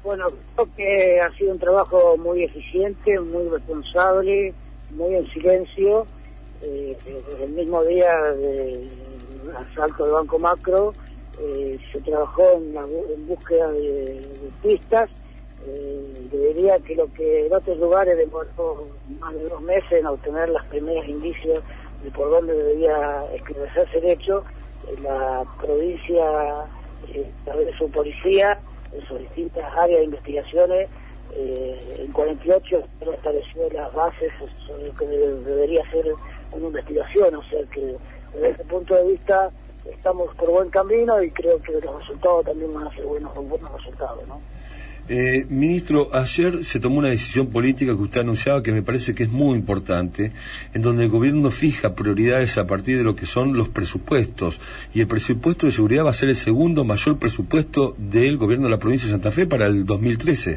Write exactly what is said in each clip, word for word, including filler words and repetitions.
Bueno, creo que ha sido un trabajo muy eficiente, muy responsable, muy en silencio. Eh, desde el mismo día del asalto del Banco Macro, eh, se trabajó en, la, en búsqueda de, de pistas. Eh, debería que lo que en otros lugares demoró más de dos meses en obtener los primeros indicios de por dónde debería esclarecerse el hecho, la provincia, eh, a través de su policía, en sus distintas áreas de investigaciones, eh, en cuarenta y ocho estableció las bases sobre lo que debe, debería ser una investigación. O sea que desde ese punto de vista estamos por buen camino y creo que los resultados también van a ser buenos, buenos resultados, ¿no? Eh, ministro, ayer se tomó una decisión política que usted anunciaba que me parece que es muy importante, en donde el gobierno fija prioridades a partir de lo que son los presupuestos, y el presupuesto de seguridad va a ser el segundo mayor presupuesto del gobierno de la provincia de Santa Fe para el dos mil trece.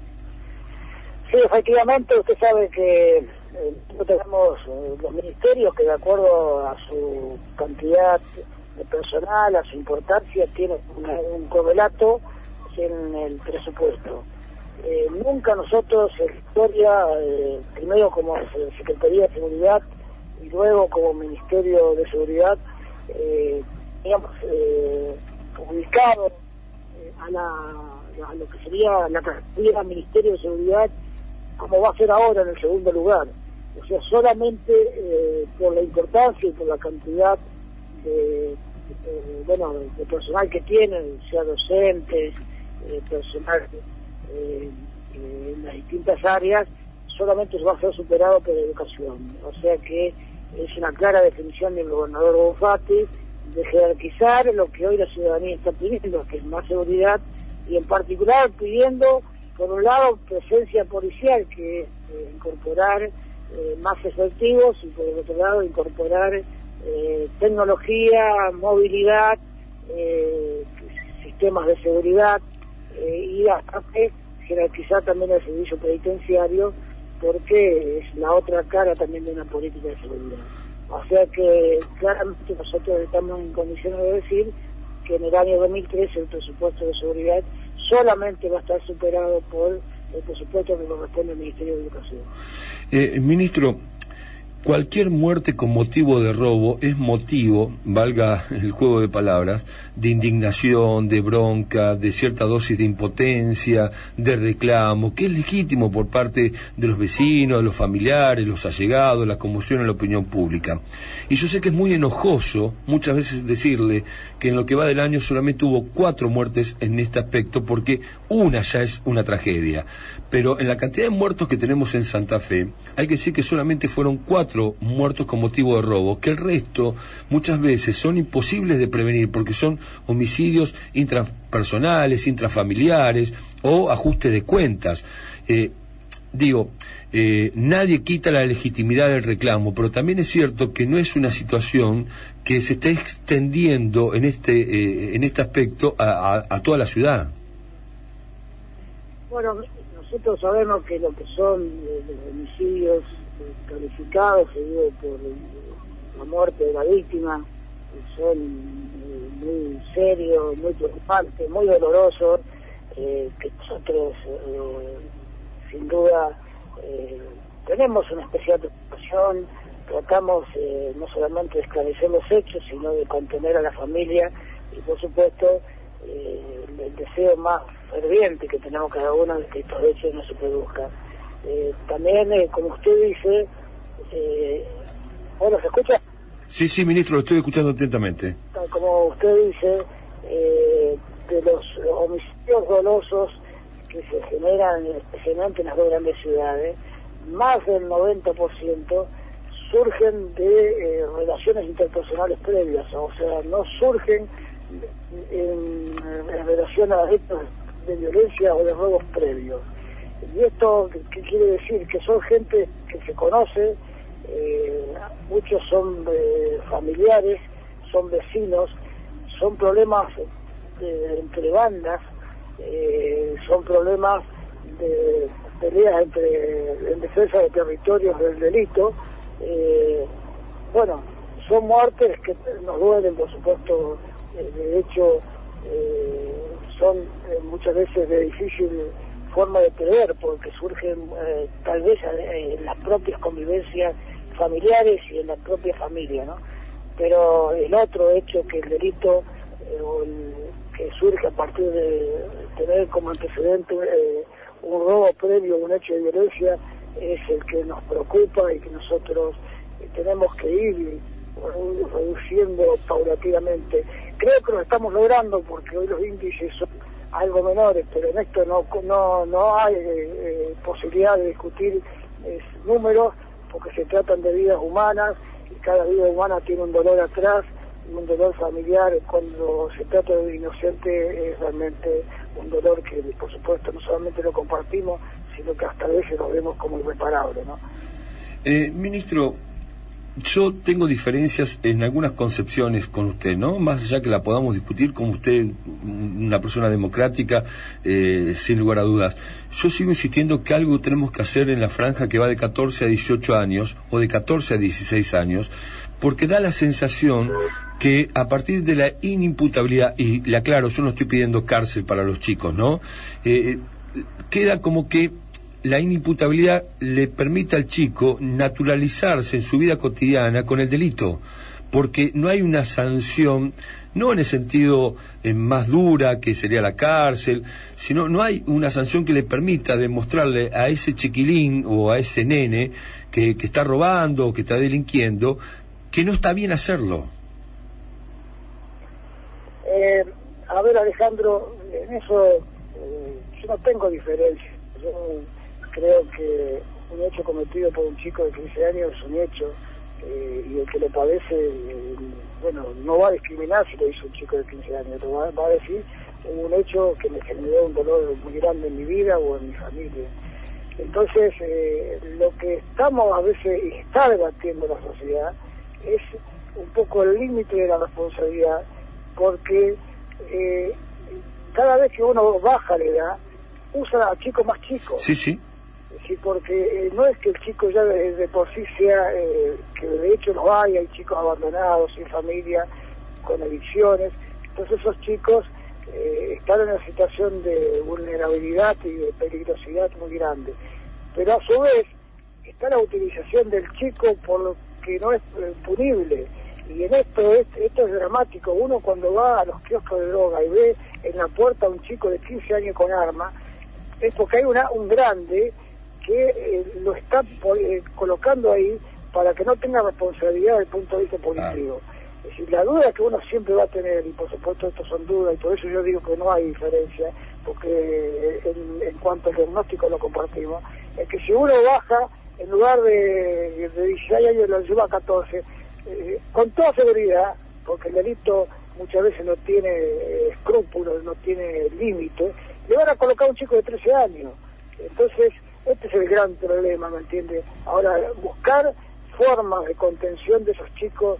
Sí, efectivamente, usted sabe que eh, tenemos eh, los ministerios que de acuerdo a su cantidad de personal, a su importancia, tienen una, un correlato en el presupuesto. Eh, nunca nosotros en la historia, eh, primero como Secretaría de Seguridad y luego como Ministerio de Seguridad, eh, digamos, eh, ubicado eh, a, la, a lo que sería la categoría Ministerio de Seguridad, como va a ser ahora en el segundo lugar. O sea, solamente eh, por la importancia y por la cantidad de, de, bueno, de personal que tienen, sea docentes, Eh, personal eh, eh, en las distintas áreas, solamente va a ser superado por la educación. O sea que es una clara definición del gobernador Bonfatti de jerarquizar lo que hoy la ciudadanía está pidiendo, que es más seguridad, y en particular pidiendo, por un lado, presencia policial, que es eh, incorporar eh, más efectivos, y por el otro lado incorporar eh, tecnología, movilidad, eh, sistemas de seguridad, Eh, y aparte jerarquizar también el servicio penitenciario, porque es la otra cara también de una política de seguridad. O sea que claramente nosotros estamos en condiciones de decir que en el año dos mil trece el presupuesto de seguridad solamente va a estar superado por el presupuesto que corresponde al Ministerio de Educación. Eh, ministro, cualquier muerte con motivo de robo es motivo, valga el juego de palabras, de indignación, de bronca, de cierta dosis de impotencia, de reclamo, que es legítimo por parte de los vecinos, de los familiares, los allegados, la conmoción en la opinión pública. Y yo sé que es muy enojoso muchas veces decirle que en lo que va del año solamente hubo cuatro muertes en este aspecto, porque una ya es una tragedia. Pero en la cantidad de muertos que tenemos en Santa Fe, hay que decir que solamente fueron cuatro muertos con motivo de robo, que el resto muchas veces son imposibles de prevenir porque son homicidios intrapersonales, intrafamiliares o ajuste de cuentas. Eh, digo, eh, nadie quita la legitimidad del reclamo, pero también es cierto que no es una situación que se esté extendiendo en este eh, en este aspecto a, a, a toda la ciudad. Bueno, nosotros sabemos que lo que son eh, los homicidios eh, calificados, seguidos por eh, la muerte de la víctima, son eh, muy serios, muy preocupantes, muy dolorosos, eh, que nosotros eh, sin duda eh, tenemos una especial preocupación. Tratamos eh, no solamente de esclarecer los hechos, sino de contener a la familia y por supuesto eh, el deseo más ferviente que tenemos cada uno de que estos hechos no se produzcan. Eh, también, eh, como usted dice, eh, bueno, ¿se escucha? Sí, sí, ministro, lo estoy escuchando atentamente. Como usted dice, eh, de los homicidios dolosos que se generan especialmente en las dos grandes ciudades, más del noventa por ciento surgen de eh, relaciones interpersonales previas, o sea, no surgen en, en relación a hechos de violencia o de robos previos. ¿Y esto qué quiere decir? Que son gente que se conoce, eh, muchos son eh, familiares, son vecinos, son problemas eh, entre bandas, eh, son problemas de peleas entre, en defensa de territorios del delito. Eh, bueno, son muertes que nos duelen, por supuesto. Eh, de hecho, eh, son eh, muchas veces de difícil forma de prever, porque surgen eh, tal vez eh, en las propias convivencias familiares y en la propia familia, ¿no? Pero el otro hecho, que el delito eh, o el, que surge a partir de tener como antecedente eh, un robo previo, un hecho de violencia, es el que nos preocupa y que nosotros eh, tenemos que ir reduciendo paulatinamente. Creo que lo estamos logrando, porque hoy los índices son algo menores, pero en esto no no no hay eh, posibilidad de discutir eh, números, porque se tratan de vidas humanas y cada vida humana tiene un dolor atrás, un dolor familiar. Cuando se trata de un inocente es realmente un dolor que, por supuesto, no solamente lo compartimos, sino que hasta a veces lo vemos como irreparable, ¿no? Eh, ministro, yo tengo diferencias en algunas concepciones con usted, ¿no? Más allá que la podamos discutir, como usted, una persona democrática, eh, sin lugar a dudas. Yo sigo insistiendo que algo tenemos que hacer en la franja que va de catorce a dieciocho años, o de catorce a dieciséis años, porque da la sensación que a partir de la inimputabilidad, y le aclaro, yo no estoy pidiendo cárcel para los chicos, ¿no? Eh, queda como que la inimputabilidad le permite al chico naturalizarse en su vida cotidiana con el delito, porque no hay una sanción, no en el sentido eh, más dura, que sería la cárcel, sino no hay una sanción que le permita demostrarle a ese chiquilín o a ese nene que, que está robando o que está delinquiendo, que no está bien hacerlo. Eh, a ver, Alejandro, en eso eh, yo no tengo diferencia. Yo creo que un hecho cometido por un chico de quince años es un hecho, eh, y el que lo padece, eh, bueno, no va a discriminar si lo hizo un chico de quince años, lo va, va a decir un hecho que me generó un dolor muy grande en mi vida o en mi familia. Entonces, eh, lo que estamos a veces, y está debatiendo la sociedad, es un poco el límite de la responsabilidad, porque eh, cada vez que uno baja la edad, usa a chicos más chicos. Sí, sí. Sí, porque eh, no es que el chico ya de, de por sí sea, eh, que de hecho no hay, hay chicos abandonados, sin familia, con adicciones. Entonces esos chicos eh, están en una situación de vulnerabilidad y de peligrosidad muy grande. Pero a su vez está la utilización del chico por lo que no es eh, punible. Y en esto es, esto es dramático. Uno cuando va a los kioscos de droga y ve en la puerta a un chico de quince años con arma, es porque hay una, un grande que eh, lo está eh, colocando ahí para que no tenga responsabilidad desde el punto de vista punitivo. Es decir, la duda que uno siempre va a tener, y por supuesto estos son dudas, y por eso yo digo que no hay diferencia, porque en, en cuanto al diagnóstico lo compartimos, es que si uno baja, en lugar de, de dieciséis años lo lleva a catorce, eh, con toda seguridad, porque el delito muchas veces no tiene eh, escrúpulos, no tiene límites, le van a colocar a un chico de trece años. Entonces, este es el gran problema, ¿me entiende? Ahora, buscar formas de contención de esos chicos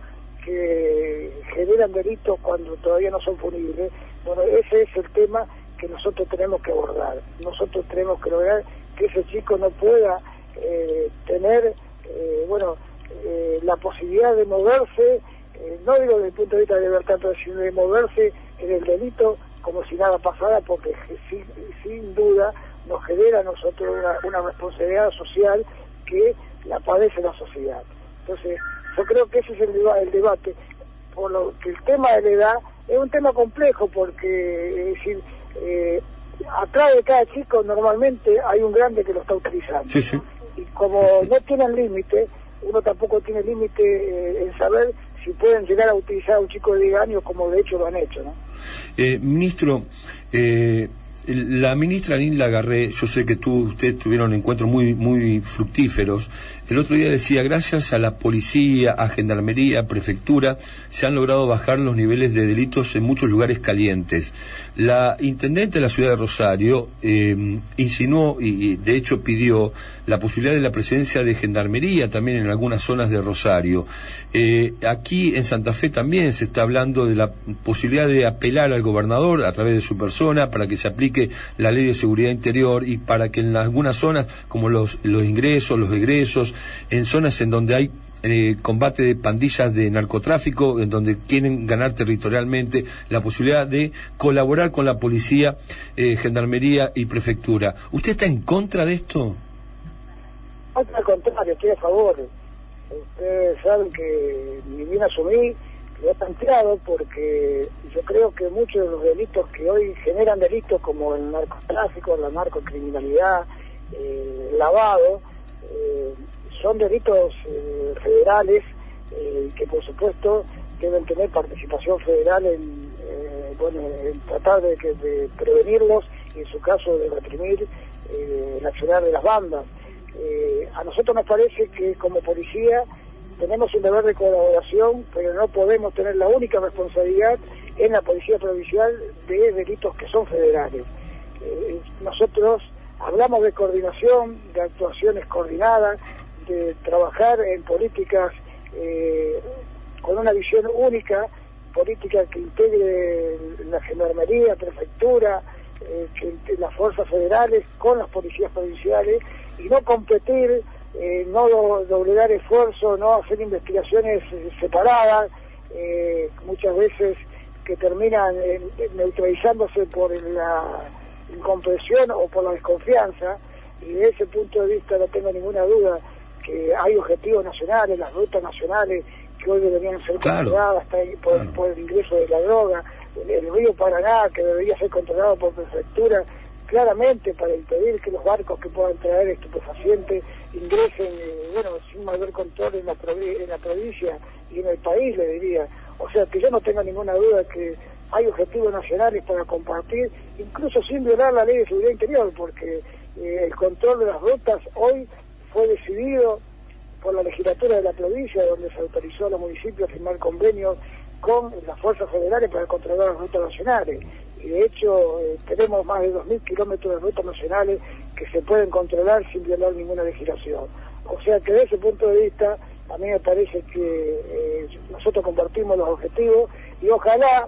que generan delitos cuando todavía no son punibles, bueno, ese es el tema que nosotros tenemos que abordar. Nosotros tenemos que lograr que ese chico no pueda eh, tener, eh, bueno, eh, la posibilidad de moverse, eh, no digo desde el punto de vista de libertad, pero sino de moverse en el delito como si nada pasara, porque sin, sin duda nos genera a nosotros una, una responsabilidad social que la padece la sociedad. Entonces, yo creo que ese es el, deba el debate, por lo que el tema de la edad es un tema complejo, porque es decir, eh, atrás de cada chico normalmente hay un grande que lo está utilizando. Sí, sí. Y como no tienen límite, uno tampoco tiene límite eh, en saber si pueden llegar a utilizar a un chico de diez años, como de hecho lo han hecho, ¿no? Eh, ministro, eh, la ministra Nilda Garré, yo sé que tú, ustedes tuvieron encuentros muy, muy fructíferos. El otro día decía, gracias a la policía, a gendarmería, a prefectura, se han logrado bajar los niveles de delitos en muchos lugares calientes. La intendente de la ciudad de Rosario eh, insinuó y, y de hecho pidió la posibilidad de la presencia de gendarmería también en algunas zonas de Rosario. Eh, aquí en Santa Fe también se está hablando de la posibilidad de apelar al gobernador a través de su persona para que se aplique la ley de seguridad interior y para que en algunas zonas, como los, los ingresos, los egresos, en zonas en donde hay eh, combate de pandillas de narcotráfico, en donde quieren ganar territorialmente, la posibilidad de colaborar con la policía, eh, gendarmería y prefectura. ¿Usted está en contra de esto? Al contrario, estoy a favor. Ustedes saben que ni bien asumí, lo he planteado, porque yo creo que muchos de los delitos que hoy generan delitos, como el narcotráfico, la narcocriminalidad, eh, el lavado, eh, son delitos eh, federales, eh, que por supuesto deben tener participación federal en, eh, bueno, en tratar de, que, de prevenirlos y en su caso de reprimir eh, el accionar de las bandas. Eh, a nosotros nos parece que como policía tenemos un deber de colaboración, pero no podemos tener la única responsabilidad en la policía provincial de delitos que son federales. Eh, nosotros hablamos de coordinación, de actuaciones coordinadas, de trabajar en políticas eh, con una visión única, política que integre la gendarmería, prefectura, eh, que las fuerzas federales con las policías provinciales, y no competir, eh, no do, doblegar esfuerzos, no hacer investigaciones eh, separadas, eh, muchas veces que terminan eh, neutralizándose por la incomprensión o por la desconfianza, y de ese punto de vista no tengo ninguna duda que hay objetivos nacionales, las rutas nacionales que hoy deberían ser claro, controladas por, claro. por el ingreso de la droga, el, el río Paraná que debería ser controlado por prefectura, claramente para impedir que los barcos que puedan traer estupefacientes ingresen, eh, bueno, sin mayor control en la, en la provincia y en el país, le diría. O sea, que yo no tengo ninguna duda que hay objetivos nacionales para compartir, incluso sin violar la ley de seguridad interior, porque eh, el control de las rutas hoy fue decidido por la legislatura de la provincia, donde se autorizó a los municipios a firmar convenios con las fuerzas federales para controlar las rutas nacionales. Y de hecho eh, tenemos más de dos mil kilómetros de rutas nacionales que se pueden controlar sin violar ninguna legislación. O sea que desde ese punto de vista a mí me parece que eh, nosotros compartimos los objetivos, y ojalá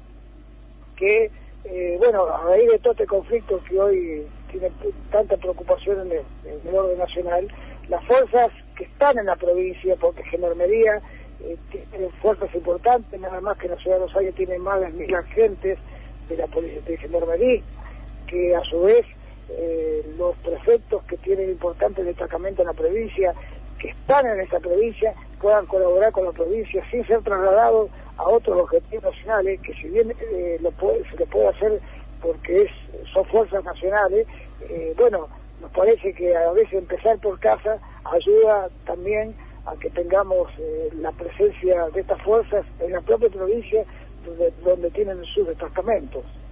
que, eh, bueno, a raíz de todo este conflicto que hoy tiene tanta preocupación en el, en el orden nacional, las fuerzas que están en la provincia, porque Gendarmería eh, tiene fuerzas importantes, nada más que en la ciudad de Rosario tienen más de mil agentes de la policía de Gendarmería, que a su vez eh, los prefectos que tienen importantes destacamentos en la provincia, que están en esta provincia, puedan colaborar con la provincia sin ser trasladados a otros objetivos nacionales, que si bien eh, lo puede, se lo puede hacer porque es, son fuerzas nacionales, eh, bueno, nos parece que a veces empezar por casa ayuda también a que tengamos eh, la presencia de estas fuerzas en la propia provincia donde, donde tienen sus destacamentos.